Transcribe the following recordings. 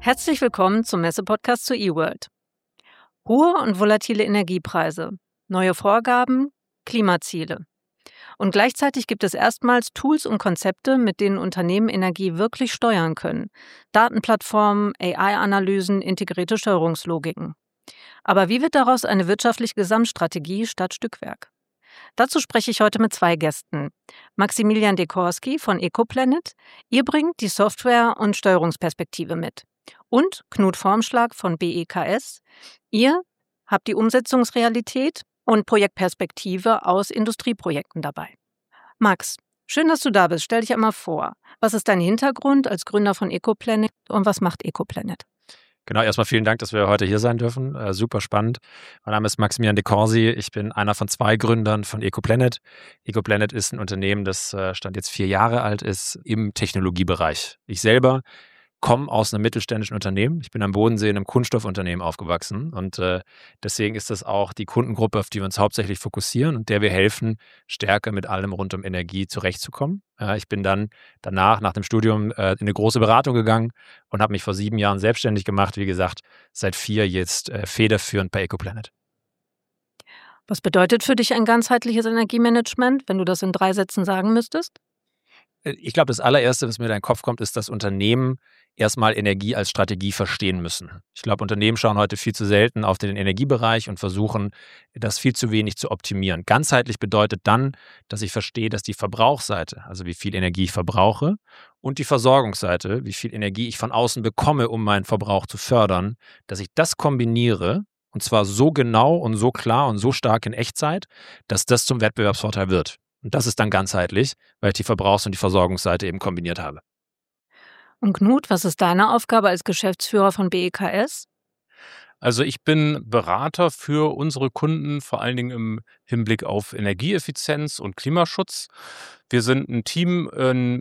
Herzlich willkommen zum Messe-Podcast zu eWorld. Hohe und volatile Energiepreise, neue Vorgaben, Klimaziele. Und gleichzeitig gibt es erstmals Tools und Konzepte, mit denen Unternehmen Energie wirklich steuern können. Datenplattformen, AI-Analysen, integrierte Steuerungslogiken. Aber wie wird daraus eine wirtschaftliche Gesamtstrategie statt Stückwerk? Dazu spreche ich heute mit zwei Gästen. Maximilian Dekorski von EcoPlanet. Ihr bringt die Software- und Steuerungsperspektive mit. Und Knut Formschlag von BEKS. Ihr habt die Umsetzungsrealität und Projektperspektive aus Industrieprojekten dabei. Max, schön, dass du da bist. Stell dich einmal vor. Was ist dein Hintergrund als Gründer von EcoPlanet und was macht EcoPlanet? Genau, erstmal vielen Dank, dass wir heute hier sein dürfen. Super spannend. Mein Name ist Maximilian Dekorsi. Ich bin einer von zwei Gründern von EcoPlanet. EcoPlanet ist ein Unternehmen, das Stand jetzt 4 Jahre alt ist im Technologiebereich. Ich selber komme aus einem mittelständischen Unternehmen. Ich bin am Bodensee in einem Kunststoffunternehmen aufgewachsen und deswegen ist das auch die Kundengruppe, auf die wir uns hauptsächlich fokussieren und der wir helfen, stärker mit allem rund um Energie zurechtzukommen. Ich bin dann danach, nach dem Studium, in eine große Beratung gegangen und habe mich vor 7 Jahren selbstständig gemacht. Wie gesagt, seit 4 jetzt federführend bei EcoPlanet. Was bedeutet für dich ein ganzheitliches Energiemanagement, wenn du das in 3 Sätzen sagen müsstest? Ich glaube, das allererste, was mir in den Kopf kommt, ist, dass Unternehmen erstmal Energie als Strategie verstehen müssen. Ich glaube, Unternehmen schauen heute viel zu selten auf den Energiebereich und versuchen, das viel zu wenig zu optimieren. Ganzheitlich bedeutet dann, dass ich verstehe, dass die Verbrauchsseite, also wie viel Energie ich verbrauche, und die Versorgungsseite, wie viel Energie ich von außen bekomme, um meinen Verbrauch zu fördern, dass ich das kombiniere, und zwar so genau und so klar und so stark in Echtzeit, dass das zum Wettbewerbsvorteil wird. Und das ist dann ganzheitlich, weil ich die Verbrauchs- und die Versorgungsseite eben kombiniert habe. Und Knut, was ist deine Aufgabe als Geschäftsführer von BEKS? Also ich bin Berater für unsere Kunden, vor allen Dingen im Hinblick auf Energieeffizienz und Klimaschutz. Wir sind ein Team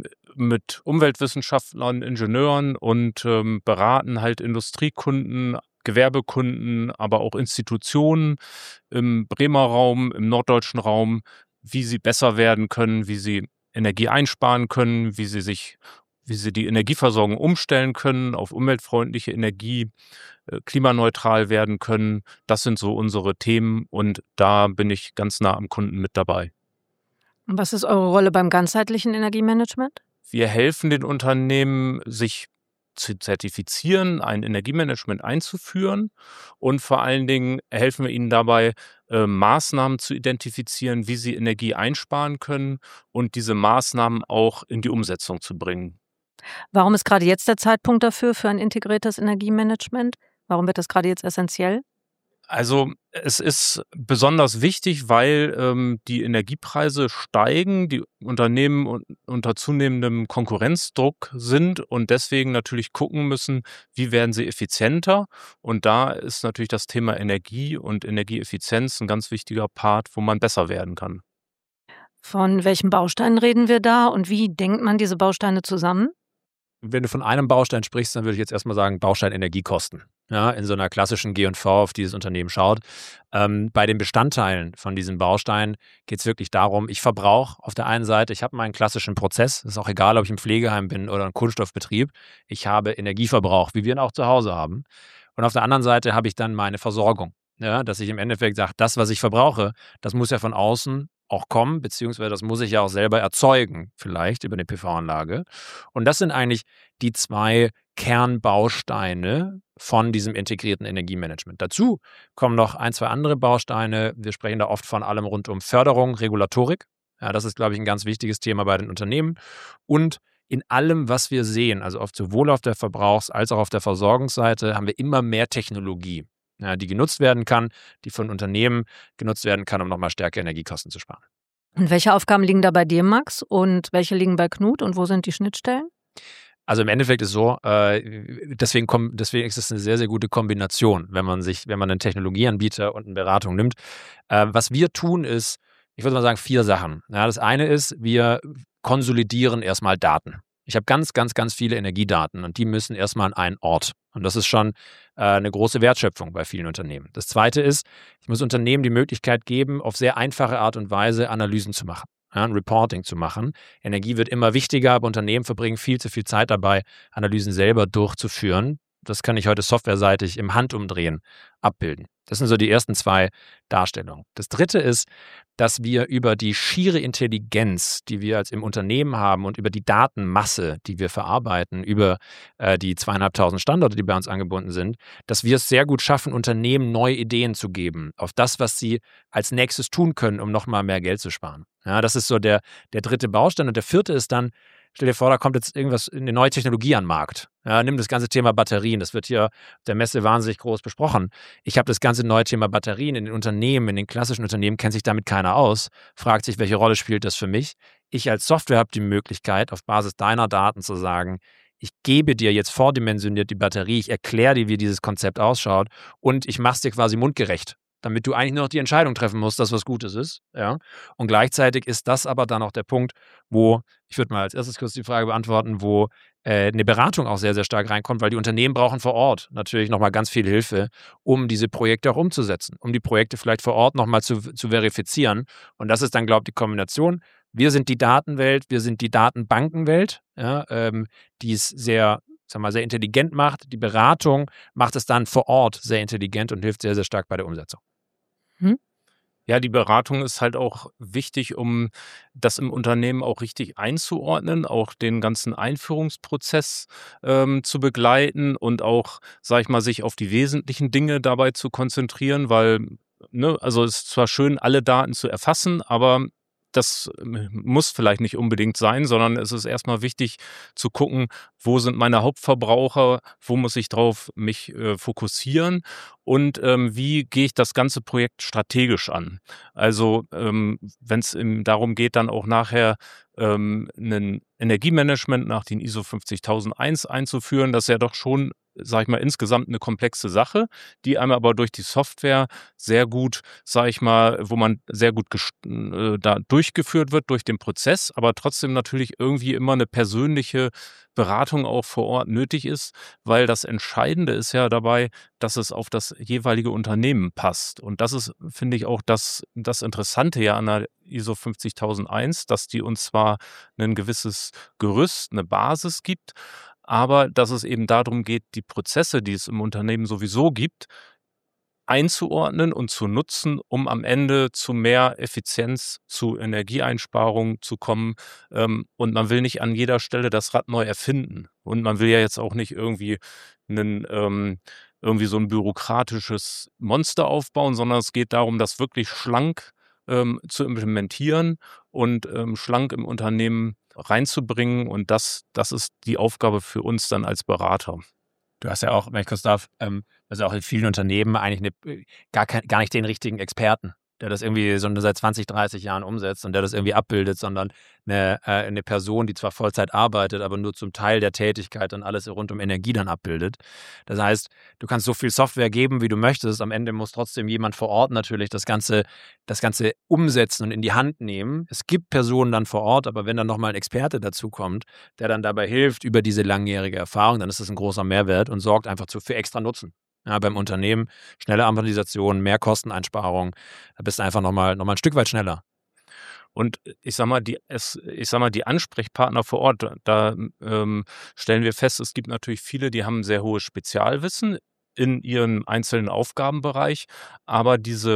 mit Umweltwissenschaftlern, Ingenieuren und beraten halt Industriekunden, Gewerbekunden, aber auch Institutionen im Bremer Raum, im norddeutschen Raum, wie sie besser werden können, wie sie Energie einsparen können, wie sie die Energieversorgung umstellen können auf umweltfreundliche Energie, klimaneutral werden können. Das sind so unsere Themen und da bin ich ganz nah am Kunden mit dabei. Und was ist eure Rolle beim ganzheitlichen Energiemanagement? Wir helfen den Unternehmen, sich zu zertifizieren, ein Energiemanagement einzuführen und vor allen Dingen helfen wir ihnen dabei, Maßnahmen zu identifizieren, wie sie Energie einsparen können und diese Maßnahmen auch in die Umsetzung zu bringen. Warum ist gerade jetzt der Zeitpunkt dafür, für ein integriertes Energiemanagement? Warum wird das gerade jetzt essentiell? Also es ist besonders wichtig, weil die Energiepreise steigen, die Unternehmen unter zunehmendem Konkurrenzdruck sind und deswegen natürlich gucken müssen, wie werden sie effizienter. Und da ist natürlich das Thema Energie und Energieeffizienz ein ganz wichtiger Part, wo man besser werden kann. Von welchen Bausteinen reden wir da und wie denkt man diese Bausteine zusammen? Wenn du von einem Baustein sprichst, dann würde ich jetzt erstmal sagen, Baustein Energiekosten. Ja, in so einer klassischen G&V, auf die das Unternehmen schaut. Bei den Bestandteilen von diesen Bausteinen geht es wirklich darum, ich verbrauche auf der einen Seite, ich habe meinen klassischen Prozess, ist auch egal, ob ich im Pflegeheim bin oder im Kunststoffbetrieb, ich habe Energieverbrauch, wie wir ihn auch zu Hause haben. Und auf der anderen Seite habe ich dann meine Versorgung. Ja, dass ich im Endeffekt sage, das, was ich verbrauche, das muss ja von außen auch kommen, beziehungsweise das muss ich ja auch selber erzeugen, vielleicht über eine PV-Anlage. Und das sind eigentlich die 2 Kernbausteine von diesem integrierten Energiemanagement. Dazu kommen noch 1, 2 andere Bausteine. Wir sprechen da oft von allem rund um Förderung, Regulatorik. Ja, das ist, glaube ich, ein ganz wichtiges Thema bei den Unternehmen. Und in allem, was wir sehen, also sowohl auf der Verbrauchs- als auch auf der Versorgungsseite, haben wir immer mehr Technologie, ja, die genutzt werden kann, die von Unternehmen genutzt werden kann, um nochmal stärker Energiekosten zu sparen. Und welche Aufgaben liegen da bei dir, Max? Und welche liegen bei Knut? Und wo sind die Schnittstellen? Also im Endeffekt ist so, deswegen ist es eine sehr, sehr gute Kombination, wenn man einen Technologieanbieter und eine Beratung nimmt. Was wir tun ist, ich würde mal sagen, 4 Sachen. Ja, das eine ist, wir konsolidieren erstmal Daten. Ich habe ganz, ganz, ganz viele Energiedaten und die müssen erstmal an einen Ort. Und das ist schon eine große Wertschöpfung bei vielen Unternehmen. Das zweite ist, ich muss Unternehmen die Möglichkeit geben, auf sehr einfache Art und Weise Analysen zu machen. Ja, ein Reporting zu machen. Energie wird immer wichtiger, aber Unternehmen verbringen viel zu viel Zeit dabei, Analysen selber durchzuführen. Das kann ich heute softwareseitig im Handumdrehen abbilden. Das sind so die ersten 2 Darstellungen. Das dritte ist, dass wir über die schiere Intelligenz, die wir als im Unternehmen haben und über die Datenmasse, die wir verarbeiten, über die 2.500 Standorte, die bei uns angebunden sind, dass wir es sehr gut schaffen, Unternehmen neue Ideen zu geben auf das, was sie als nächstes tun können, um nochmal mehr Geld zu sparen. Ja, das ist so der dritte Baustein. Und der vierte ist dann, stell dir vor, da kommt jetzt irgendwas, eine neue Technologie an den Markt. Ja, nimm das ganze Thema Batterien. Das wird hier auf der Messe wahnsinnig groß besprochen. Ich habe das ganze neue Thema Batterien in den Unternehmen, in den klassischen Unternehmen kennt sich damit keiner aus, fragt sich, welche Rolle spielt das für mich. Ich als Software habe die Möglichkeit, auf Basis deiner Daten zu sagen, ich gebe dir jetzt vordimensioniert die Batterie, ich erkläre dir, wie dieses Konzept ausschaut und ich mache es dir quasi mundgerecht, damit du eigentlich nur noch die Entscheidung treffen musst, dass was Gutes ist. Ja? Und gleichzeitig ist das aber dann auch der Punkt, wo, ich würde mal als erstes kurz die Frage beantworten, wo eine Beratung auch sehr, sehr stark reinkommt, weil die Unternehmen brauchen vor Ort natürlich nochmal ganz viel Hilfe, um diese Projekte auch umzusetzen, um die Projekte vielleicht vor Ort nochmal zu verifizieren. Und das ist dann, glaube ich, die Kombination. Wir sind die Datenwelt, wir sind die Datenbankenwelt, ja, die es sehr intelligent macht. Die Beratung macht es dann vor Ort sehr intelligent und hilft sehr, sehr stark bei der Umsetzung. Ja, die Beratung ist halt auch wichtig, um das im Unternehmen auch richtig einzuordnen, auch den ganzen Einführungsprozess zu begleiten und auch, sag ich mal, sich auf die wesentlichen Dinge dabei zu konzentrieren, weil, also es ist zwar schön, alle Daten zu erfassen, aber das muss vielleicht nicht unbedingt sein, sondern es ist erstmal wichtig zu gucken, wo sind meine Hauptverbraucher, wo muss ich drauf mich fokussieren und wie gehe ich das ganze Projekt strategisch an. Also wenn es darum geht, dann auch nachher ein Energiemanagement nach den ISO 50001 einzuführen, das ist ja doch schon, sag ich mal, insgesamt eine komplexe Sache, die einem aber durch die Software sehr gut, sag ich mal, wo man sehr gut da durchgeführt wird durch den Prozess, aber trotzdem natürlich irgendwie immer eine persönliche Beratung auch vor Ort nötig ist, weil das Entscheidende ist ja dabei, dass es auf das jeweilige Unternehmen passt. Und das ist, finde ich, auch das Interessante ja an der ISO 50001, dass die uns zwar ein gewisses Gerüst, eine Basis gibt, aber dass es eben darum geht, die Prozesse, die es im Unternehmen sowieso gibt, einzuordnen und zu nutzen, um am Ende zu mehr Effizienz, zu Energieeinsparungen zu kommen. Und man will nicht an jeder Stelle das Rad neu erfinden. Und man will ja jetzt auch nicht irgendwie irgendwie so ein bürokratisches Monster aufbauen, sondern es geht darum, das wirklich schlank zu implementieren und schlank im Unternehmen reinzubringen. Und das ist die Aufgabe für uns dann als Berater. Du hast ja auch, wenn ich kurz darf, also auch in vielen Unternehmen eigentlich gar nicht den richtigen Experten, der das irgendwie so seit 20, 30 Jahren umsetzt und der das irgendwie abbildet, sondern eine Person, die zwar Vollzeit arbeitet, aber nur zum Teil der Tätigkeit und alles rund um Energie dann abbildet. Das heißt, du kannst so viel Software geben, wie du möchtest. Am Ende muss trotzdem jemand vor Ort natürlich das Ganze umsetzen und in die Hand nehmen. Es gibt Personen dann vor Ort, aber wenn dann nochmal ein Experte dazu kommt, der dann dabei hilft über diese langjährige Erfahrung, dann ist das ein großer Mehrwert und sorgt einfach für extra Nutzen. Ja, beim Unternehmen, schnelle Amortisation, mehr Kosteneinsparung, da bist du einfach nochmal ein Stück weit schneller. Und ich sag mal, die Ansprechpartner vor Ort, da stellen wir fest, es gibt natürlich viele, die haben sehr hohes Spezialwissen in ihrem einzelnen Aufgabenbereich, aber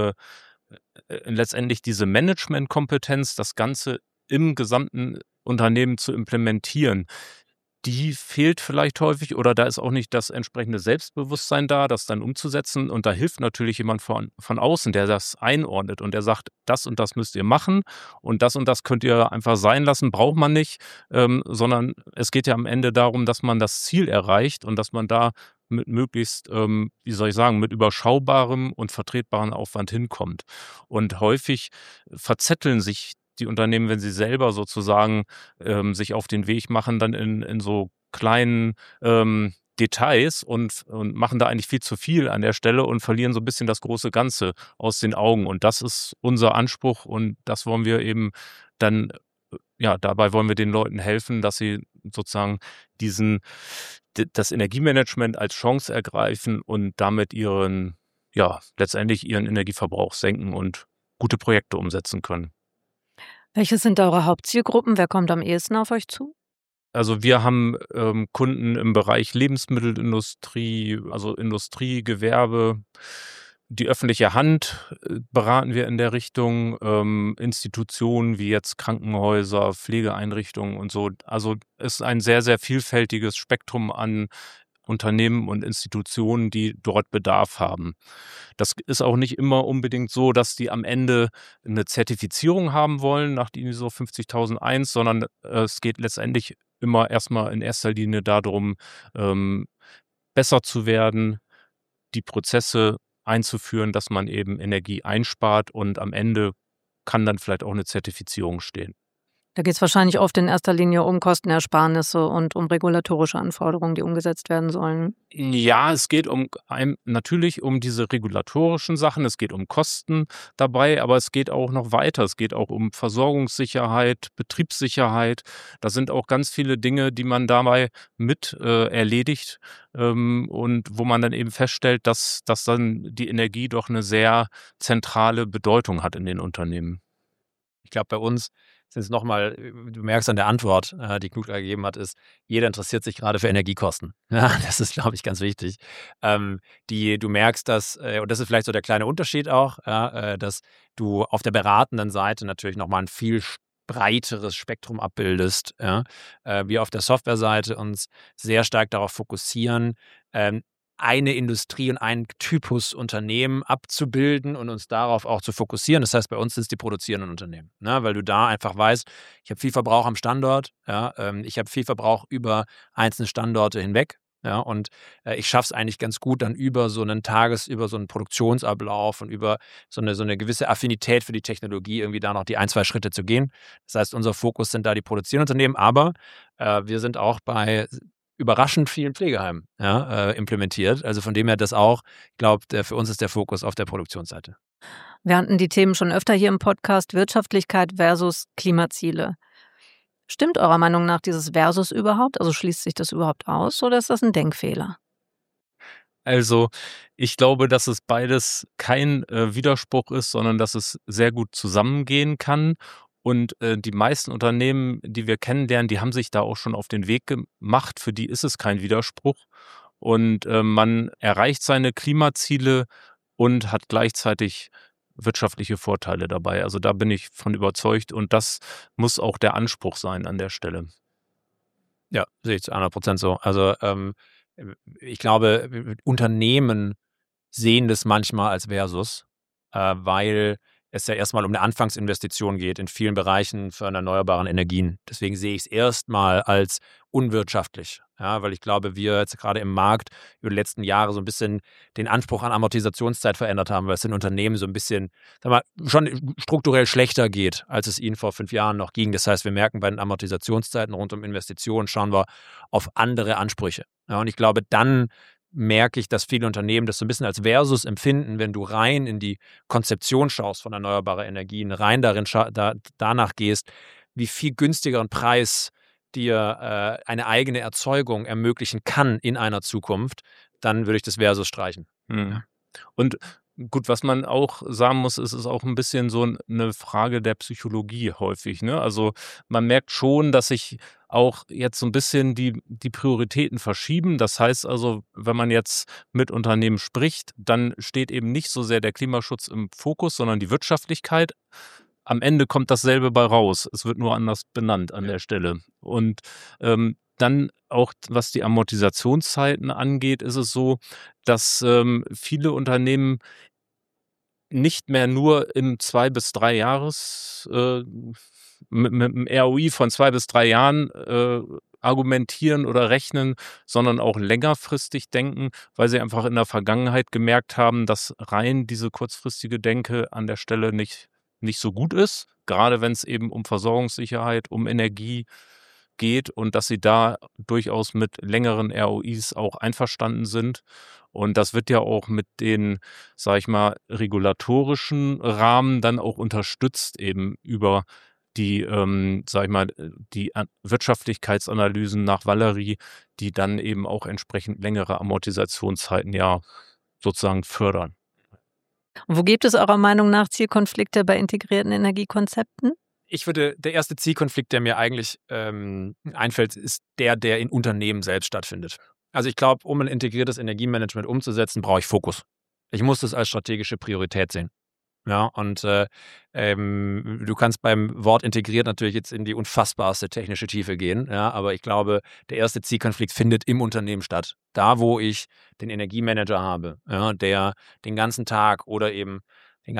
letztendlich diese Managementkompetenz, das Ganze im gesamten Unternehmen zu implementieren, die fehlt vielleicht häufig oder da ist auch nicht das entsprechende Selbstbewusstsein da, das dann umzusetzen. Und da hilft natürlich jemand von außen, der das einordnet und der sagt, das und das müsst ihr machen und das könnt ihr einfach sein lassen, braucht man nicht, sondern es geht ja am Ende darum, dass man das Ziel erreicht und dass man da mit möglichst, mit überschaubarem und vertretbarem Aufwand hinkommt. Und häufig verzetteln sich die Unternehmen, wenn sie selber sozusagen sich auf den Weg machen, dann in so kleinen Details und machen da eigentlich viel zu viel an der Stelle und verlieren so ein bisschen das große Ganze aus den Augen. Und das ist unser Anspruch und das wollen wir eben dann, dabei wollen wir den Leuten helfen, dass sie sozusagen das Energiemanagement als Chance ergreifen und damit letztendlich ihren Energieverbrauch senken und gute Projekte umsetzen können. Welche sind eure Hauptzielgruppen? Wer kommt am ehesten auf euch zu? Also wir haben Kunden im Bereich Lebensmittelindustrie, also Industrie, Gewerbe, die öffentliche Hand beraten wir in der Richtung, Institutionen wie jetzt Krankenhäuser, Pflegeeinrichtungen und so. Also es ist ein sehr, sehr vielfältiges Spektrum an Unternehmen und Institutionen, die dort Bedarf haben. Das ist auch nicht immer unbedingt so, dass die am Ende eine Zertifizierung haben wollen nach die ISO 50001, sondern es geht letztendlich immer erstmal in erster Linie darum, besser zu werden, die Prozesse einzuführen, dass man eben Energie einspart und am Ende kann dann vielleicht auch eine Zertifizierung stehen. Da geht es wahrscheinlich oft in erster Linie um Kostenersparnisse und um regulatorische Anforderungen, die umgesetzt werden sollen. Ja, es geht natürlich um diese regulatorischen Sachen, es geht um Kosten dabei, aber es geht auch noch weiter. Es geht auch um Versorgungssicherheit, Betriebssicherheit. Da sind auch ganz viele Dinge, die man dabei mit erledigt und wo man dann eben feststellt, dass dann die Energie doch eine sehr zentrale Bedeutung hat in den Unternehmen. Ich glaube, bei uns sind es nochmal, du merkst an der Antwort, die Knut gerade gegeben hat, ist, jeder interessiert sich gerade für Energiekosten. Ja, das ist, glaube ich, ganz wichtig. Du merkst, und das ist vielleicht so der kleine Unterschied auch, dass du auf der beratenden Seite natürlich nochmal ein viel breiteres Spektrum abbildest. Ja? Wir auf der Softwareseite uns sehr stark darauf fokussieren, eine Industrie und einen Typus Unternehmen abzubilden und uns darauf auch zu fokussieren. Das heißt, bei uns sind es die produzierenden Unternehmen, ne? Weil du da einfach weißt, ich habe viel Verbrauch am Standort, ja, ich habe viel Verbrauch über einzelne Standorte hinweg, ja, und ich schaffe es eigentlich ganz gut, dann über so einen Produktionsablauf und über so eine gewisse Affinität für die Technologie irgendwie da noch die 1, 2 Schritte zu gehen. Das heißt, unser Fokus sind da die produzierenden Unternehmen, aber wir sind auch bei überraschend vielen Pflegeheimen implementiert. Also von dem her das auch, ich glaube, für uns ist der Fokus auf der Produktionsseite. Wir hatten die Themen schon öfter hier im Podcast, Wirtschaftlichkeit versus Klimaziele. Stimmt eurer Meinung nach dieses Versus überhaupt? Also schließt sich das überhaupt aus oder ist das ein Denkfehler? Also ich glaube, dass es beides kein Widerspruch ist, sondern dass es sehr gut zusammengehen kann. Und die meisten Unternehmen, die wir kennenlernen, die haben sich da auch schon auf den Weg gemacht. Für die ist es kein Widerspruch. Und man erreicht seine Klimaziele und hat gleichzeitig wirtschaftliche Vorteile dabei. Also da bin ich von überzeugt. Und das muss auch der Anspruch sein an der Stelle. Ja, sehe ich zu 100% so. Also ich glaube, Unternehmen sehen das manchmal als Versus, weil es ja erstmal um eine Anfangsinvestition geht in vielen Bereichen für erneuerbaren Energien. Deswegen sehe ich es erstmal als unwirtschaftlich. Ja, weil ich glaube, wir jetzt gerade im Markt über die letzten Jahre so ein bisschen den Anspruch an Amortisationszeit verändert haben, weil es den Unternehmen so ein bisschen, sag mal, schon strukturell schlechter geht, als es ihnen vor 5 Jahren noch ging. Das heißt, wir merken bei den Amortisationszeiten rund um Investitionen, schauen wir auf andere Ansprüche. Ja, und ich glaube, dann merke ich, dass viele Unternehmen das so ein bisschen als Versus empfinden, wenn du rein in die Konzeption schaust von erneuerbarer Energien, rein danach gehst, wie viel günstigeren Preis dir eine eigene Erzeugung ermöglichen kann in einer Zukunft, dann würde ich das Versus streichen. Mhm. Und gut, was man auch sagen muss, ist es auch ein bisschen so eine Frage der Psychologie häufig, ne? Also, man merkt schon, dass sich auch jetzt so ein bisschen die Prioritäten verschieben. Das heißt also, wenn man jetzt mit Unternehmen spricht, dann steht eben nicht so sehr der Klimaschutz im Fokus, sondern die Wirtschaftlichkeit. Am Ende kommt dasselbe bei raus. Es wird nur anders benannt an der Stelle. Und dann auch, was die Amortisationszeiten angeht, ist es so, dass viele Unternehmen nicht mehr nur im 2 bis 3 Jahres mit 'nem ROI von 2 bis 3 Jahren argumentieren oder rechnen, sondern auch längerfristig denken, weil sie einfach in der Vergangenheit gemerkt haben, dass rein diese kurzfristige Denke an der Stelle nicht so gut ist, gerade wenn es eben um Versorgungssicherheit, um Energie geht und dass sie da durchaus mit längeren ROIs auch einverstanden sind. Und das wird ja auch mit den, sage ich mal, regulatorischen Rahmen dann auch unterstützt eben über die, sage ich mal, die Wirtschaftlichkeitsanalysen nach Valery, die dann eben auch entsprechend längere Amortisationszeiten ja sozusagen fördern. Und wo gibt es eurer Meinung nach Zielkonflikte bei integrierten Energiekonzepten? Der erste Zielkonflikt, der mir eigentlich einfällt, ist der in Unternehmen selbst stattfindet. Also ich glaube, um ein integriertes Energiemanagement umzusetzen, brauche ich Fokus. Ich muss das als strategische Priorität sehen. Ja, und du kannst beim Wort integriert natürlich jetzt in die unfassbarste technische Tiefe gehen, ja, aber ich glaube, der erste Zielkonflikt findet im Unternehmen statt. Da, wo ich den Energiemanager habe, ja, der den ganzen Tag oder eben den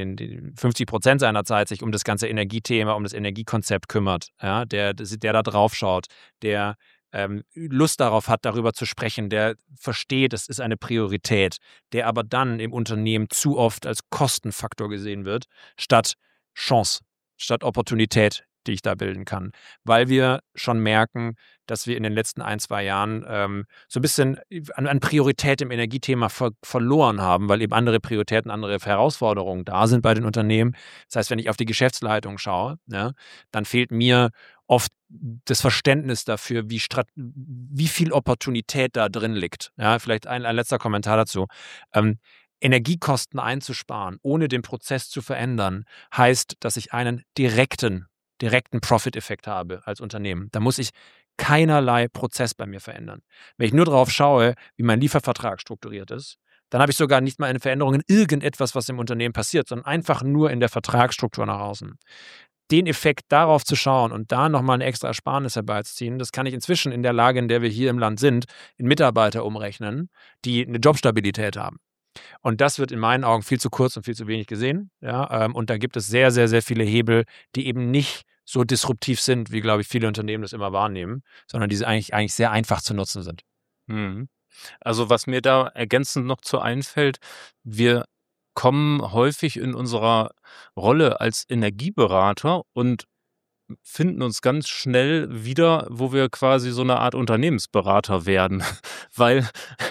50% seiner Zeit sich um das ganze Energiethema, um das Energiekonzept kümmert, ja, der da drauf schaut, der Lust darauf hat, darüber zu sprechen, der versteht, es ist eine Priorität, der aber dann im Unternehmen zu oft als Kostenfaktor gesehen wird, statt Chance, statt Opportunität, die ich da bilden kann. Weil wir schon merken, dass wir in den letzten 1-2 Jahren so ein bisschen an Priorität im Energiethema verloren haben, weil eben andere Prioritäten, andere Herausforderungen da sind bei den Unternehmen. Das heißt, wenn ich auf die Geschäftsleitung schaue, ja, dann fehlt mir oft das Verständnis dafür, wie viel Opportunität da drin liegt. Ja, vielleicht ein letzter Kommentar dazu. Energiekosten einzusparen, ohne den Prozess zu verändern, heißt, dass ich einen direkten Profit-Effekt habe als Unternehmen. Da muss ich keinerlei Prozess bei mir verändern. Wenn ich nur darauf schaue, wie mein Liefervertrag strukturiert ist, dann habe ich sogar nicht mal eine Veränderung in irgendetwas, was im Unternehmen passiert, sondern einfach nur in der Vertragsstruktur nach außen. Den Effekt darauf zu schauen und da nochmal eine extra Ersparnis herbeizuziehen, das kann ich inzwischen in der Lage, in der wir hier im Land sind, in Mitarbeiter umrechnen, die eine Jobstabilität haben. Und das wird in meinen Augen viel zu kurz und viel zu wenig gesehen. Ja, und da gibt es sehr, sehr, sehr viele Hebel, die eben nicht so disruptiv sind, wie, glaube ich, viele Unternehmen das immer wahrnehmen, sondern die eigentlich sehr einfach zu nutzen sind. Mhm. Also was mir da ergänzend noch zu einfällt, wir kommen häufig in unserer Rolle als Energieberater und finden uns ganz schnell wieder, wo wir quasi so eine Art Unternehmensberater werden, weil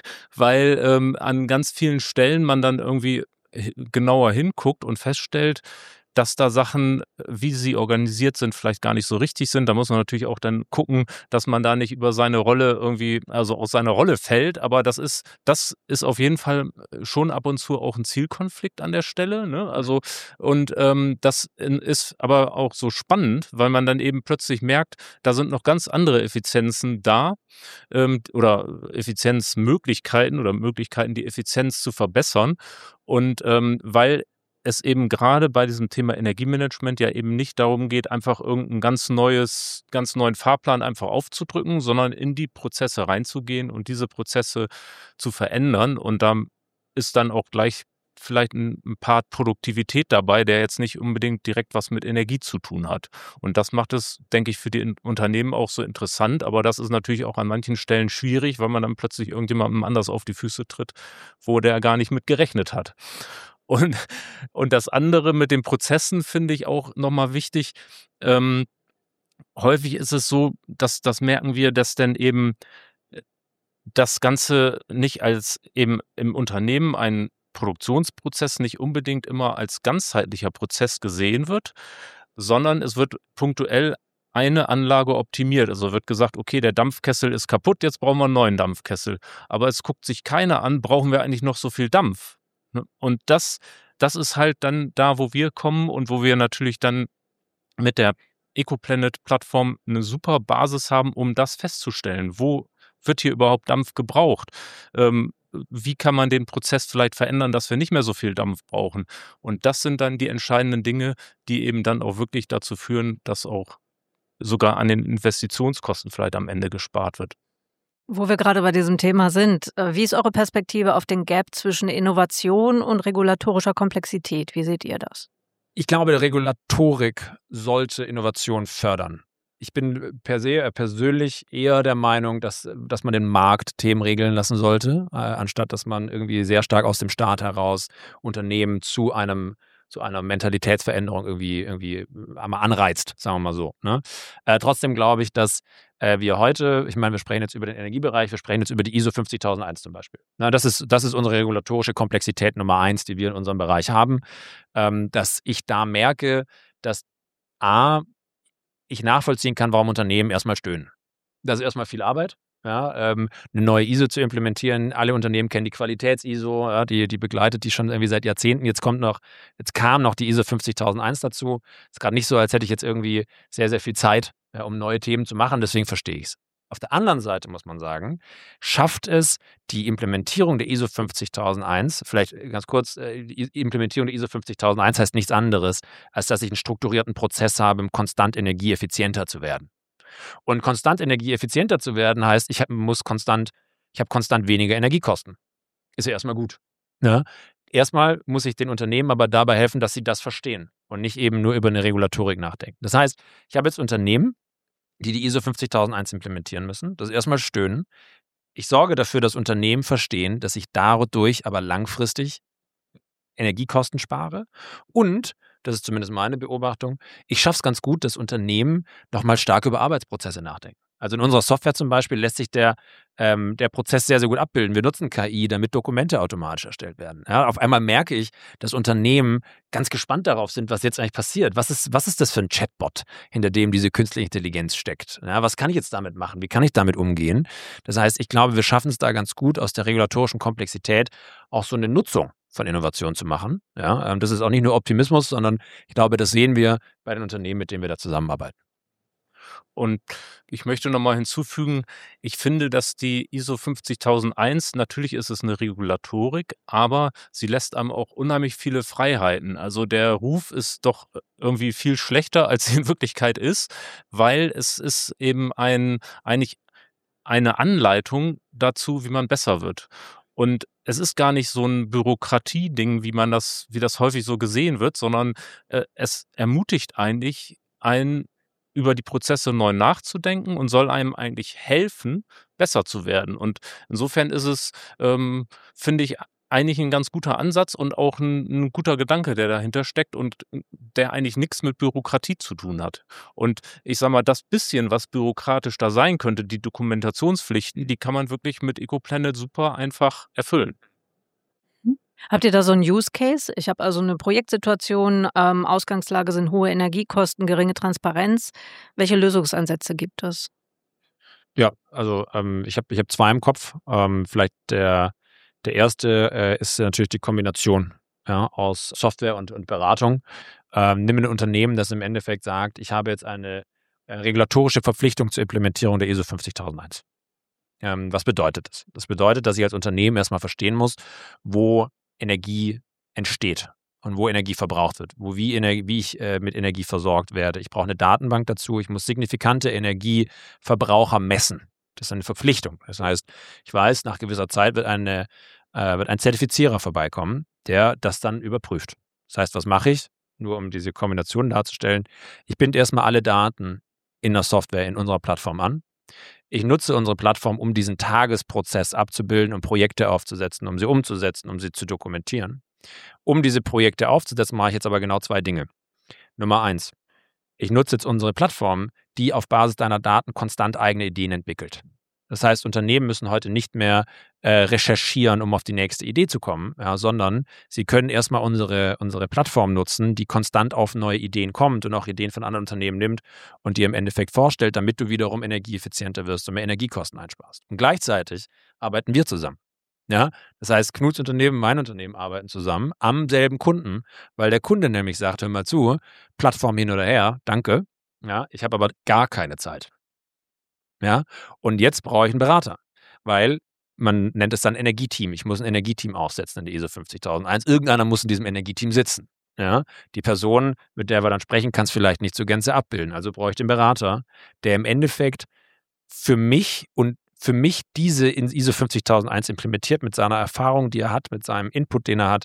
an ganz vielen Stellen man dann irgendwie genauer hinguckt und feststellt, dass da Sachen, wie sie organisiert sind, vielleicht gar nicht so richtig sind. Da muss man natürlich auch dann gucken, dass man da nicht über seine Rolle irgendwie, also aus seiner Rolle fällt. Aber das ist auf jeden Fall schon ab und zu auch ein Zielkonflikt an der Stelle, ne? Also, und das ist aber auch so spannend, weil man dann eben plötzlich merkt, da sind noch ganz andere Effizienzen da, oder Effizienzmöglichkeiten oder Möglichkeiten, die Effizienz zu verbessern. Und weil es eben gerade bei diesem Thema Energiemanagement ja eben nicht darum geht, einfach irgendeinen ganz neuen Fahrplan einfach aufzudrücken, sondern in die Prozesse reinzugehen und diese Prozesse zu verändern. Und da ist dann auch gleich vielleicht ein Part Produktivität dabei, der jetzt nicht unbedingt direkt was mit Energie zu tun hat. Und das macht es, denke ich, für die Unternehmen auch so interessant. Aber das ist natürlich auch an manchen Stellen schwierig, weil man dann plötzlich irgendjemandem anders auf die Füße tritt, wo der gar nicht mit gerechnet hat. Und das andere mit den Prozessen finde ich auch nochmal wichtig. Häufig ist es so, dass das merken wir, dass dann eben das Ganze nicht als eben im Unternehmen ein Produktionsprozess nicht unbedingt immer als ganzheitlicher Prozess gesehen wird, sondern es wird punktuell eine Anlage optimiert. Also wird gesagt, okay, der Dampfkessel ist kaputt, jetzt brauchen wir einen neuen Dampfkessel. Aber es guckt sich keiner an, brauchen wir eigentlich noch so viel Dampf? Ne? Und das ist halt dann da, wo wir kommen und wo wir natürlich dann mit der EcoPlanet-Plattform eine super Basis haben, um das festzustellen. Wo wird hier überhaupt Dampf gebraucht? Wie kann man den Prozess vielleicht verändern, dass wir nicht mehr so viel Dampf brauchen? Und das sind dann die entscheidenden Dinge, die eben dann auch wirklich dazu führen, dass auch sogar an den Investitionskosten vielleicht am Ende gespart wird. Wo wir gerade bei diesem Thema sind, wie ist eure Perspektive auf den Gap zwischen Innovation und regulatorischer Komplexität? Wie seht ihr das? Ich glaube, Regulatorik sollte Innovation fördern. Ich bin persönlich eher der Meinung, dass man den Markt Themen regeln lassen sollte, anstatt dass man irgendwie sehr stark aus dem Staat heraus Unternehmen zu einer Mentalitätsveränderung irgendwie einmal anreizt, sagen wir mal so. Ne? Trotzdem glaube ich, dass wir heute, ich meine, wir sprechen jetzt über den Energiebereich, wir sprechen jetzt über die ISO 50001 zum Beispiel. Na, das ist unsere regulatorische Komplexität Nummer 1, die wir in unserem Bereich haben, dass ich da merke, dass ich nachvollziehen kann, warum Unternehmen erstmal stöhnen. Das ist erstmal viel Arbeit. Ja, eine neue ISO zu implementieren. Alle Unternehmen kennen die Qualitäts-ISO, ja, die begleitet die schon irgendwie seit Jahrzehnten. Jetzt kam noch die ISO 50001 dazu. Ist gerade nicht so, als hätte ich jetzt irgendwie sehr, sehr viel Zeit, ja, um neue Themen zu machen. Deswegen verstehe ich es. Auf der anderen Seite muss man sagen, schafft es die Implementierung der ISO 50001, vielleicht ganz kurz, die Implementierung der ISO 50001 heißt nichts anderes, als dass ich einen strukturierten Prozess habe, um konstant energieeffizienter zu werden. Und konstant energieeffizienter zu werden heißt, ich habe konstant weniger Energiekosten. Ist ja erstmal gut. Ne? Erstmal muss ich den Unternehmen aber dabei helfen, dass sie das verstehen und nicht eben nur über eine Regulatorik nachdenken. Das heißt, ich habe jetzt Unternehmen, die ISO 50001 implementieren müssen. Das ist erstmal stöhnen. Ich sorge dafür, dass Unternehmen verstehen, dass ich dadurch aber langfristig Energiekosten spare und, das ist zumindest meine Beobachtung, ich schaffe es ganz gut, dass Unternehmen nochmal stark über Arbeitsprozesse nachdenken. Also in unserer Software zum Beispiel lässt sich der Prozess sehr, sehr gut abbilden. Wir nutzen KI, damit Dokumente automatisch erstellt werden. Ja, auf einmal merke ich, dass Unternehmen ganz gespannt darauf sind, was jetzt eigentlich passiert. Was ist das für ein Chatbot, hinter dem diese künstliche Intelligenz steckt? Ja, was kann ich jetzt damit machen? Wie kann ich damit umgehen? Das heißt, ich glaube, wir schaffen es da ganz gut, aus der regulatorischen Komplexität auch so eine Nutzung von Innovation zu machen. Ja, das ist auch nicht nur Optimismus, sondern ich glaube, das sehen wir bei den Unternehmen, mit denen wir da zusammenarbeiten. Und ich möchte nochmal hinzufügen, ich finde, dass die ISO 50001, natürlich ist es eine Regulatorik, aber sie lässt einem auch unheimlich viele Freiheiten. Also der Ruf ist doch irgendwie viel schlechter, als sie in Wirklichkeit ist, weil es ist eben eigentlich eine Anleitung dazu, wie man besser wird. Und es ist gar nicht so ein Bürokratieding, wie das häufig so gesehen wird, sondern es ermutigt eigentlich einen, über die Prozesse neu nachzudenken und soll einem eigentlich helfen, besser zu werden. Und insofern ist es, finde ich, eigentlich ein ganz guter Ansatz und auch ein guter Gedanke, der dahinter steckt und der eigentlich nichts mit Bürokratie zu tun hat. Und ich sage mal, das bisschen, was bürokratisch da sein könnte, die Dokumentationspflichten, die kann man wirklich mit EcoPlanet super einfach erfüllen. Habt ihr da so einen Use Case? Ich habe also eine Projektsituation, Ausgangslage sind hohe Energiekosten, geringe Transparenz. Welche Lösungsansätze gibt es? Ja, also ich hab zwei im Kopf. Vielleicht der erste ist natürlich die Kombination, ja, aus Software und Beratung. Nimm ein Unternehmen, das im Endeffekt sagt, ich habe jetzt eine regulatorische Verpflichtung zur Implementierung der ISO 50001. Was bedeutet das? Das bedeutet, dass ich als Unternehmen erstmal verstehen muss, wo Energie entsteht und wo Energie verbraucht wird, wie ich mit Energie versorgt werde. Ich brauche eine Datenbank dazu. Ich muss signifikante Energieverbraucher messen. Das ist eine Verpflichtung. Das heißt, ich weiß, nach gewisser Zeit wird ein Zertifizierer vorbeikommen, der das dann überprüft. Das heißt, was mache ich? Nur um diese Kombination darzustellen. Ich binde erstmal alle Daten in der Software, in unserer Plattform an. Ich nutze unsere Plattform, um diesen Tagesprozess abzubilden, um Projekte aufzusetzen, um sie umzusetzen, um sie zu dokumentieren. Um diese Projekte aufzusetzen, mache ich jetzt aber genau zwei Dinge. Nummer 1. Ich nutze jetzt unsere Plattform, die auf Basis deiner Daten konstant eigene Ideen entwickelt. Das heißt, Unternehmen müssen heute nicht mehr recherchieren, um auf die nächste Idee zu kommen, ja, sondern sie können erstmal unsere Plattform nutzen, die konstant auf neue Ideen kommt und auch Ideen von anderen Unternehmen nimmt und dir im Endeffekt vorstellt, damit du wiederum energieeffizienter wirst und mehr Energiekosten einsparst. Und gleichzeitig arbeiten wir zusammen. Ja, das heißt, Knuts Unternehmen, mein Unternehmen arbeiten zusammen am selben Kunden, weil der Kunde nämlich sagt, hör mal zu, Plattform hin oder her, danke, ja, ich habe aber gar keine Zeit. Ja, und jetzt brauche ich einen Berater, weil man nennt es dann Energieteam. Ich muss ein Energieteam aufsetzen in der ISO 50001. Irgendeiner muss in diesem Energieteam sitzen. Ja, die Person, mit der wir dann sprechen, kann es vielleicht nicht zur Gänze abbilden. Also brauche ich den Berater, der im Endeffekt für mich diese in ISO 50001 implementiert mit seiner Erfahrung, die er hat, mit seinem Input, den er hat,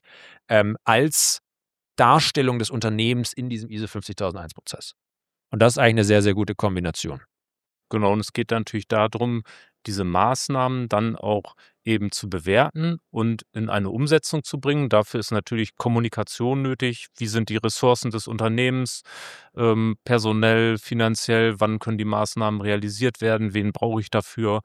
als Darstellung des Unternehmens in diesem ISO 50001-Prozess. Und das ist eigentlich eine sehr, sehr gute Kombination. Genau, und es geht dann natürlich darum, diese Maßnahmen dann auch eben zu bewerten und in eine Umsetzung zu bringen. Dafür ist natürlich Kommunikation nötig. Wie sind die Ressourcen des Unternehmens, personell, finanziell? Wann können die Maßnahmen realisiert werden? Wen brauche ich dafür?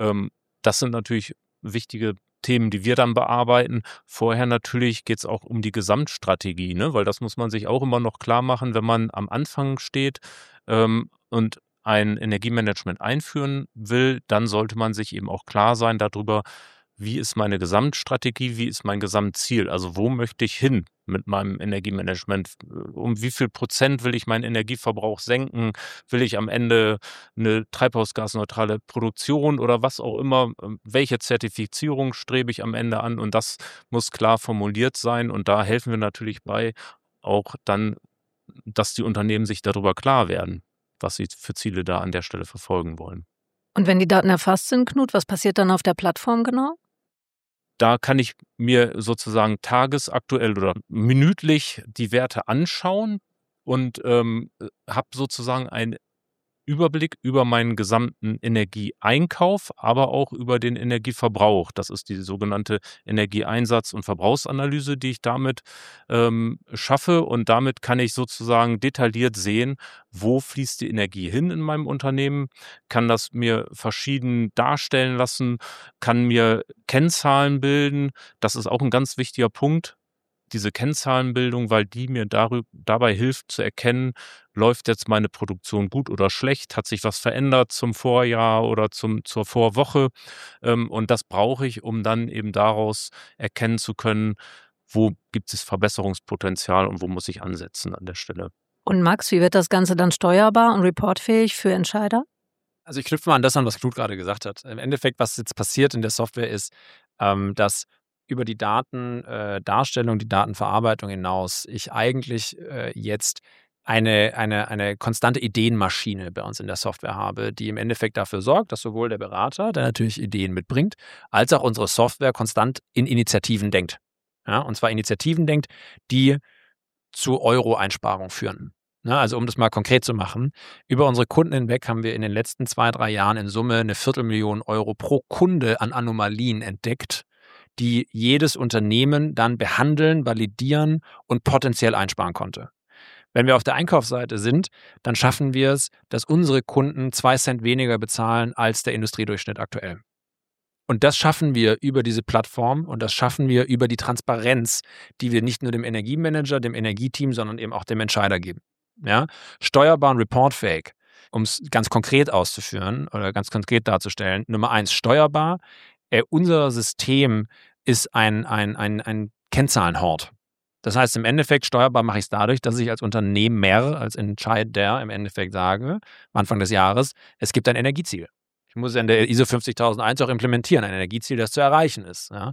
Das sind natürlich wichtige Themen, die wir dann bearbeiten. Vorher natürlich geht es auch um die Gesamtstrategie, ne? Weil das muss man sich auch immer noch klar machen, wenn man am Anfang steht und ein Energiemanagement einführen will, dann sollte man sich eben auch klar sein darüber, wie ist meine Gesamtstrategie, wie ist mein Gesamtziel? Also wo möchte ich hin mit meinem Energiemanagement? Um wie viel Prozent will ich meinen Energieverbrauch senken? Will ich am Ende eine treibhausgasneutrale Produktion oder was auch immer? Welche Zertifizierung strebe ich am Ende an? Und das muss klar formuliert sein. Und da helfen wir natürlich bei, auch dann, dass die Unternehmen sich darüber klar werden, was sie für Ziele da an der Stelle verfolgen wollen. Und wenn die Daten erfasst sind, Knut, was passiert dann auf der Plattform genau? Da kann ich mir sozusagen tagesaktuell oder minütlich die Werte anschauen und habe sozusagen einen Überblick über meinen gesamten Energieeinkauf, aber auch über den Energieverbrauch. Das ist die sogenannte Energieeinsatz- und Verbrauchsanalyse, die ich damit schaffe. Und damit kann ich sozusagen detailliert sehen, wo fließt die Energie hin in meinem Unternehmen, kann das mir verschieden darstellen lassen, kann mir Kennzahlen bilden. Das ist auch ein ganz wichtiger Punkt, diese Kennzahlenbildung, weil die mir dabei hilft zu erkennen, läuft jetzt meine Produktion gut oder schlecht, hat sich was verändert zum Vorjahr oder zur Vorwoche. Und das brauche ich, um dann eben daraus erkennen zu können, wo gibt es Verbesserungspotenzial und wo muss ich ansetzen an der Stelle. Und Max, wie wird das Ganze dann steuerbar und reportfähig für Entscheider? Also ich knüpfe mal an das an, was Knut gerade gesagt hat. Im Endeffekt, was jetzt passiert in der Software ist, dass über die Datendarstellung, die Datenverarbeitung hinaus ich eigentlich jetzt eine konstante Ideenmaschine bei uns in der Software habe, die im Endeffekt dafür sorgt, dass sowohl der Berater, der natürlich Ideen mitbringt, als auch unsere Software konstant in Initiativen denkt. Ja, und zwar Initiativen denkt, die zu Euro-Einsparung führen. Ja, also um das mal konkret zu machen, über unsere Kunden hinweg haben wir in den letzten 2-3 Jahren in Summe eine 250.000 Euro pro Kunde an Anomalien entdeckt, die jedes Unternehmen dann behandeln, validieren und potenziell einsparen konnte. Wenn wir auf der Einkaufsseite sind, dann schaffen wir es, dass unsere Kunden 2 Cent weniger bezahlen als der Industriedurchschnitt aktuell. Und das schaffen wir über diese Plattform und das schaffen wir über die Transparenz, die wir nicht nur dem Energiemanager, dem Energieteam, sondern eben auch dem Entscheider geben. Ja? Steuerbar und reportfähig, um es ganz konkret auszuführen oder ganz konkret darzustellen. Nummer 1, steuerbar. Unser System ist ein Kennzahlenhort. Das heißt, im Endeffekt steuerbar mache ich es dadurch, dass ich als Unternehmer, als Entscheider im Endeffekt sage, am Anfang des Jahres, es gibt ein Energieziel. Ich muss in der ISO 50001 auch implementieren, ein Energieziel, das zu erreichen ist. Ja.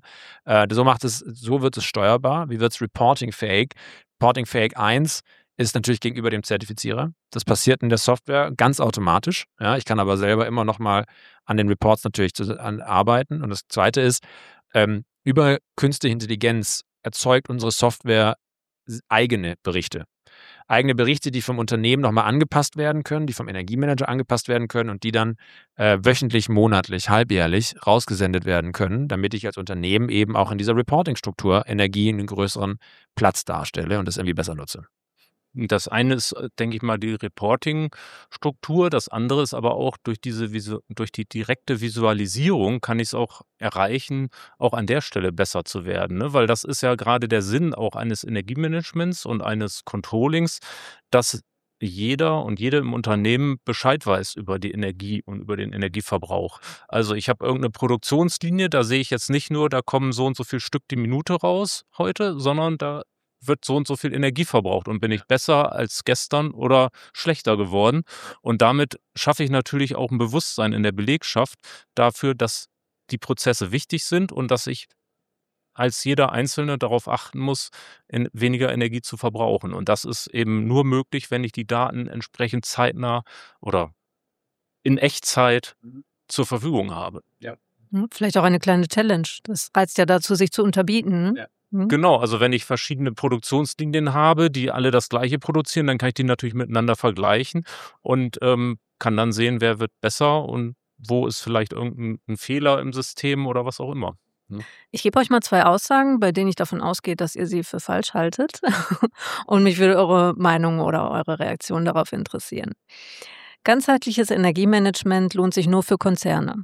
So wird es steuerbar. Wie wird es reportingfähig? Reportingfähig 1 ist natürlich gegenüber dem Zertifizierer. Das passiert in der Software ganz automatisch. Ja. Ich kann aber selber immer noch mal an den Reports natürlich arbeiten. Und das Zweite ist, über künstliche Intelligenz erzeugt unsere Software eigene Berichte. Eigene Berichte, die vom Unternehmen nochmal angepasst werden können, die vom Energiemanager angepasst werden können und die dann wöchentlich, monatlich, halbjährlich rausgesendet werden können, damit ich als Unternehmen eben auch in dieser Reporting-Struktur Energie in einen größeren Platz darstelle und das irgendwie besser nutze. Das eine ist, denke ich mal, die Reporting-Struktur. Das andere ist aber auch durch die direkte Visualisierung kann ich es auch erreichen, auch an der Stelle besser zu werden. Ne? Weil das ist ja gerade der Sinn auch eines Energiemanagements und eines Controllings, dass jeder und jede im Unternehmen Bescheid weiß über die Energie und über den Energieverbrauch. Also ich habe irgendeine Produktionslinie, da sehe ich jetzt nicht nur, da kommen so und so viel Stück die Minute raus heute, sondern da wird so und so viel Energie verbraucht und bin ich besser als gestern oder schlechter geworden. Und damit schaffe ich natürlich auch ein Bewusstsein in der Belegschaft dafür, dass die Prozesse wichtig sind und dass ich als jeder Einzelne darauf achten muss, weniger Energie zu verbrauchen. Und das ist eben nur möglich, wenn ich die Daten entsprechend zeitnah oder in Echtzeit zur Verfügung habe. Ja. Vielleicht auch eine kleine Challenge. Das reizt ja dazu, sich zu unterbieten. Ja. Genau, also wenn ich verschiedene Produktionslinien habe, die alle das Gleiche produzieren, dann kann ich die natürlich miteinander vergleichen und kann dann sehen, wer wird besser und wo ist vielleicht irgendein Fehler im System oder was auch immer. Ich gebe euch mal 2 Aussagen, bei denen ich davon ausgehe, dass ihr sie für falsch haltet. Und mich würde eure Meinung oder eure Reaktion darauf interessieren. Ganzheitliches Energiemanagement lohnt sich nur für Konzerne.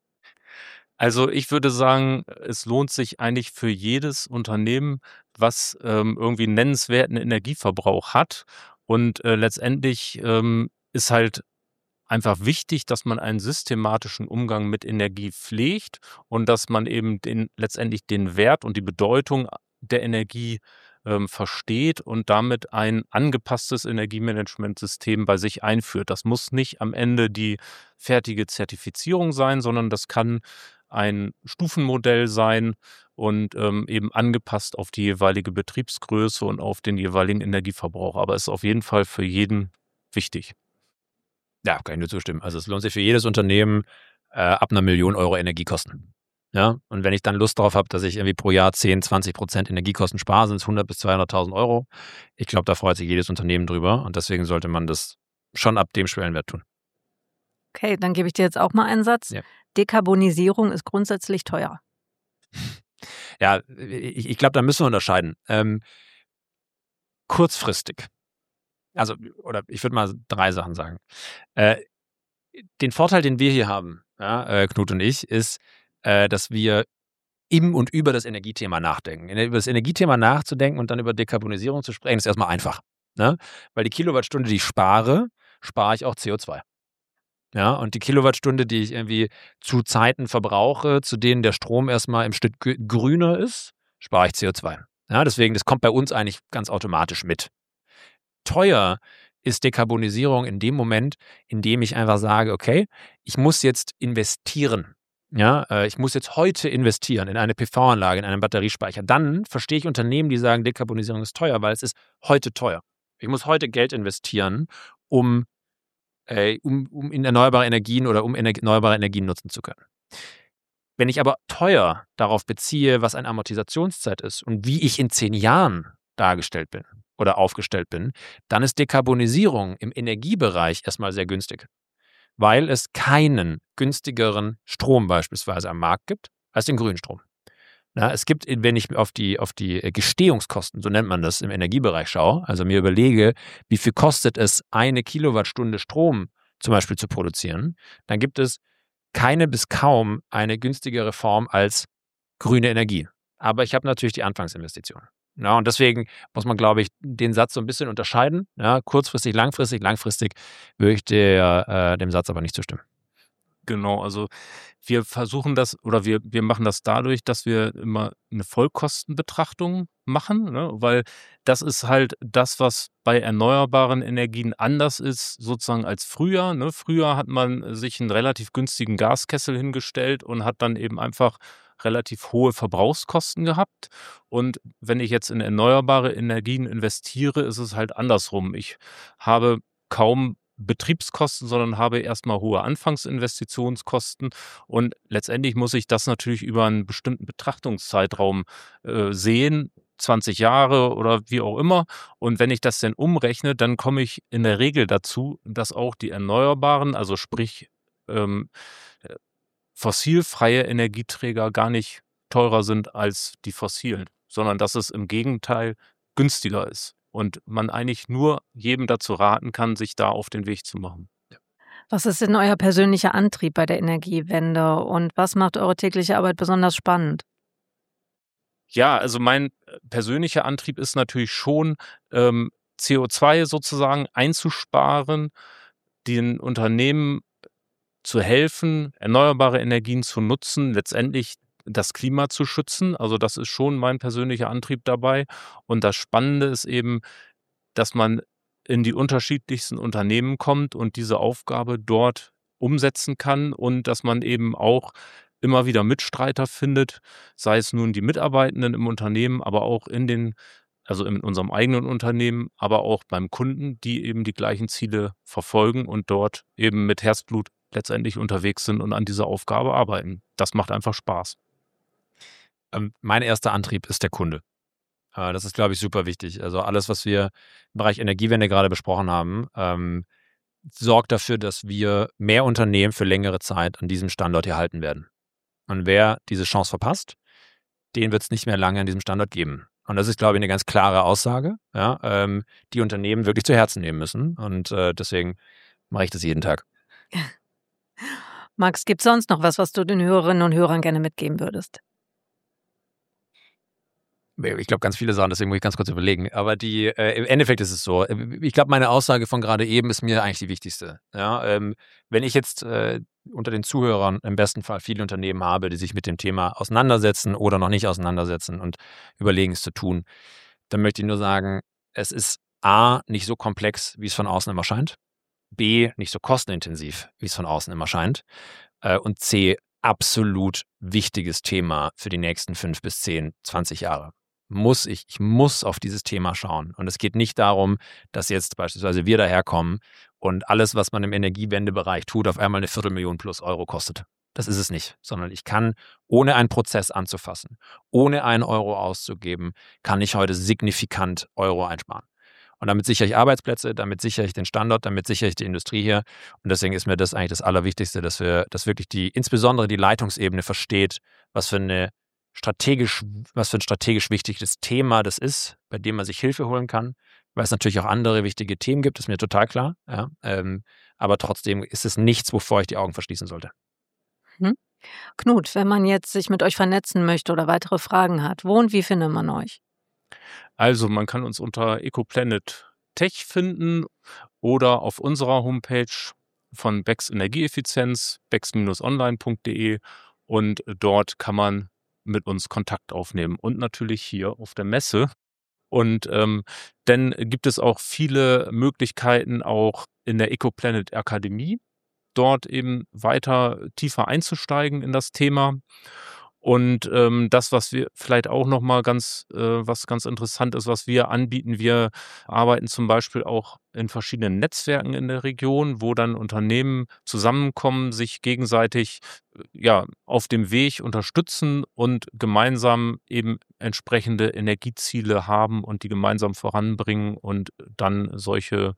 Also ich würde sagen, es lohnt sich eigentlich für jedes Unternehmen, was irgendwie einen nennenswerten Energieverbrauch hat. Und letztendlich ist halt einfach wichtig, dass man einen systematischen Umgang mit Energie pflegt und dass man eben letztendlich den Wert und die Bedeutung der Energie versteht und damit ein angepasstes Energiemanagementsystem bei sich einführt. Das muss nicht am Ende die fertige Zertifizierung sein, sondern das kann ein Stufenmodell sein und eben angepasst auf die jeweilige Betriebsgröße und auf den jeweiligen Energieverbrauch. Aber es ist auf jeden Fall für jeden wichtig. Ja, kann ich nur zustimmen. Also es lohnt sich für jedes Unternehmen ab 1 Million Euro Energiekosten. Ja, und wenn ich dann Lust darauf habe, dass ich irgendwie pro Jahr 10-20% Energiekosten spare, sind es 100.000 bis 200.000 Euro. Ich glaube, da freut sich jedes Unternehmen drüber und deswegen sollte man das schon ab dem Schwellenwert tun. Okay, dann gebe ich dir jetzt auch mal einen Satz. Ja. Dekarbonisierung ist grundsätzlich teuer. Ja, ich glaube, da müssen wir unterscheiden. Kurzfristig. Also, oder ich würde mal 3 Sachen sagen. Den Vorteil, den wir hier haben, ja, Knut und ich, ist, dass wir im und über das Energiethema nachdenken. Über das Energiethema nachzudenken und dann über Dekarbonisierung zu sprechen, ist erstmal einfach. Ne? Weil die Kilowattstunde, die ich spare ich auch CO2. Ja, und die Kilowattstunde, die ich irgendwie zu Zeiten verbrauche, zu denen der Strom erstmal im Stück grüner ist, spare ich CO2. Ja, deswegen, das kommt bei uns eigentlich ganz automatisch mit. Teuer ist Dekarbonisierung in dem Moment, in dem ich einfach sage, okay, ich muss jetzt investieren. Ja, ich muss jetzt heute investieren in eine PV-Anlage, in einen Batteriespeicher. Dann verstehe ich Unternehmen, die sagen, Dekarbonisierung ist teuer, weil es ist heute teuer. Ich muss heute Geld investieren, um in erneuerbare Energien oder um erneuerbare Energien nutzen zu können. Wenn ich aber teuer darauf beziehe, was eine Amortisationszeit ist und wie ich in 10 Jahren dargestellt bin oder aufgestellt bin, dann ist Dekarbonisierung im Energiebereich erstmal sehr günstig, weil es keinen günstigeren Strom beispielsweise am Markt gibt als den grünen Strom. Ja, es gibt, wenn ich auf die Gestehungskosten, so nennt man das, im Energiebereich schaue, also mir überlege, wie viel kostet es, 1 Kilowattstunde Strom zum Beispiel zu produzieren, dann gibt es keine bis kaum eine günstigere Form als grüne Energie. Aber ich habe natürlich die Anfangsinvestition. Ja, und deswegen muss man, glaube ich, den Satz so ein bisschen unterscheiden. Ja, kurzfristig, langfristig würde ich dem Satz aber nicht zustimmen. Genau, also wir versuchen das oder wir machen das dadurch, dass wir immer eine Vollkostenbetrachtung machen, ne? Weil das ist halt das, was bei erneuerbaren Energien anders ist sozusagen als früher, ne? Früher hat man sich einen relativ günstigen Gaskessel hingestellt und hat dann eben einfach relativ hohe Verbrauchskosten gehabt. Und wenn ich jetzt in erneuerbare Energien investiere, ist es halt andersrum. Ich habe kaum Betriebskosten, sondern habe erstmal hohe Anfangsinvestitionskosten und letztendlich muss ich das natürlich über einen bestimmten Betrachtungszeitraum sehen, 20 Jahre oder wie auch immer. Und wenn ich das dann umrechne, dann komme ich in der Regel dazu, dass auch die erneuerbaren, also sprich ähm, äh, fossilfreie Energieträger gar nicht teurer sind als die fossilen, sondern dass es im Gegenteil günstiger ist. Und man eigentlich nur jedem dazu raten kann, sich da auf den Weg zu machen. Was ist denn euer persönlicher Antrieb bei der Energiewende und was macht eure tägliche Arbeit besonders spannend? Ja, also mein persönlicher Antrieb ist natürlich schon, CO2 sozusagen einzusparen, den Unternehmen zu helfen, erneuerbare Energien zu nutzen, letztendlich das Klima zu schützen. Also das ist schon mein persönlicher Antrieb dabei. Und das Spannende ist eben, dass man in die unterschiedlichsten Unternehmen kommt und diese Aufgabe dort umsetzen kann und dass man eben auch immer wieder Mitstreiter findet, sei es nun die Mitarbeitenden im Unternehmen, aber auch also in unserem eigenen Unternehmen, aber auch beim Kunden, die eben die gleichen Ziele verfolgen und dort eben mit Herzblut letztendlich unterwegs sind und an dieser Aufgabe arbeiten. Das macht einfach Spaß. Mein erster Antrieb ist der Kunde. Das ist, glaube ich, super wichtig. Also alles, was wir im Bereich Energiewende gerade besprochen haben, sorgt dafür, dass wir mehr Unternehmen für längere Zeit an diesem Standort hier halten werden. Und wer diese Chance verpasst, den wird es nicht mehr lange an diesem Standort geben. Und das ist, glaube ich, eine ganz klare Aussage, ja, die Unternehmen wirklich zu Herzen nehmen müssen. Und deswegen mache ich das jeden Tag. Max, gibt es sonst noch was du den Hörerinnen und Hörern gerne mitgeben würdest? Ich glaube, ganz viele Sachen, deswegen muss ich ganz kurz überlegen. Aber im Endeffekt ist es so. Ich glaube, meine Aussage von gerade eben ist mir eigentlich die wichtigste. Ja, wenn ich jetzt unter den Zuhörern im besten Fall viele Unternehmen habe, die sich mit dem Thema auseinandersetzen oder noch nicht auseinandersetzen und überlegen, es zu tun, dann möchte ich nur sagen, es ist A, nicht so komplex, wie es von außen immer scheint. B, nicht so kostenintensiv, wie es von außen immer scheint. Und C, absolut wichtiges Thema für die nächsten 5 bis 10, 20 Jahre. Ich muss auf dieses Thema schauen. Und es geht nicht darum, dass jetzt beispielsweise wir daherkommen und alles, was man im Energiewendebereich tut, auf einmal eine Viertelmillion plus Euro kostet. Das ist es nicht, sondern ich kann, ohne einen Prozess anzufassen, ohne 1 Euro auszugeben, kann ich heute signifikant Euro einsparen. Und damit sichere ich Arbeitsplätze, damit sichere ich den Standort, damit sichere ich die Industrie hier. Und deswegen ist mir das eigentlich das Allerwichtigste, dass wirklich insbesondere die Leitungsebene versteht, was für ein strategisch wichtiges Thema das ist, bei dem man sich Hilfe holen kann, weil es natürlich auch andere wichtige Themen gibt, ist mir total klar. Ja, aber trotzdem ist es nichts, wovor ich die Augen verschließen sollte. Knut, wenn man jetzt sich mit euch vernetzen möchte oder weitere Fragen hat, wo und wie findet man euch? Also man kann uns unter Ecoplanet Tech finden oder auf unserer Homepage von BEX Energieeffizienz, bex-online.de, und dort kann man mit uns Kontakt aufnehmen und natürlich hier auf der Messe. Und dann gibt es auch viele Möglichkeiten, auch in der Ecoplanet Akademie dort eben weiter tiefer einzusteigen in das Thema. Und das, was wir vielleicht auch nochmal was ganz interessant ist, was wir anbieten, wir arbeiten zum Beispiel auch in verschiedenen Netzwerken in der Region, wo dann Unternehmen zusammenkommen, sich gegenseitig auf dem Weg unterstützen und gemeinsam eben entsprechende Energieziele haben und die gemeinsam voranbringen und dann solche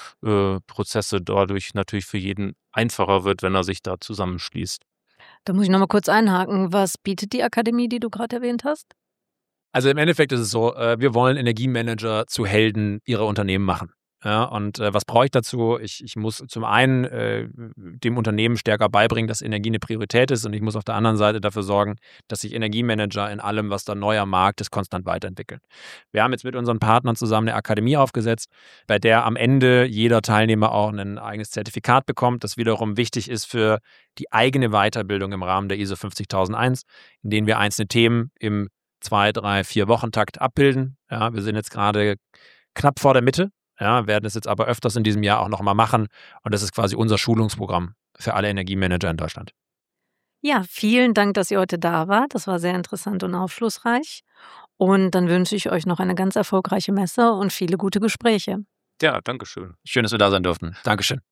Prozesse dadurch natürlich für jeden einfacher wird, wenn er sich da zusammenschließt. Da muss ich noch mal kurz einhaken. Was bietet die Akademie, die du gerade erwähnt hast? Also im Endeffekt ist es so, wir wollen Energiemanager zu Helden ihrer Unternehmen machen. Ja, und was brauche ich dazu? Ich muss zum einen dem Unternehmen stärker beibringen, dass Energie eine Priorität ist, und ich muss auf der anderen Seite dafür sorgen, dass sich Energiemanager in allem, was da neu am Markt ist, konstant weiterentwickeln. Wir haben jetzt mit unseren Partnern zusammen eine Akademie aufgesetzt, bei der am Ende jeder Teilnehmer auch ein eigenes Zertifikat bekommt, das wiederum wichtig ist für die eigene Weiterbildung im Rahmen der ISO 50001, in denen wir einzelne Themen im 2, 3, 4 Wochentakt abbilden. Ja, wir sind jetzt gerade knapp vor der Mitte. Ja, werden es jetzt aber öfters in diesem Jahr auch nochmal machen. Und das ist quasi unser Schulungsprogramm für alle Energiemanager in Deutschland. Ja, vielen Dank, dass ihr heute da wart. Das war sehr interessant und aufschlussreich. Und dann wünsche ich euch noch eine ganz erfolgreiche Messe und viele gute Gespräche. Ja, danke schön. Schön, dass wir da sein durften. Dankeschön.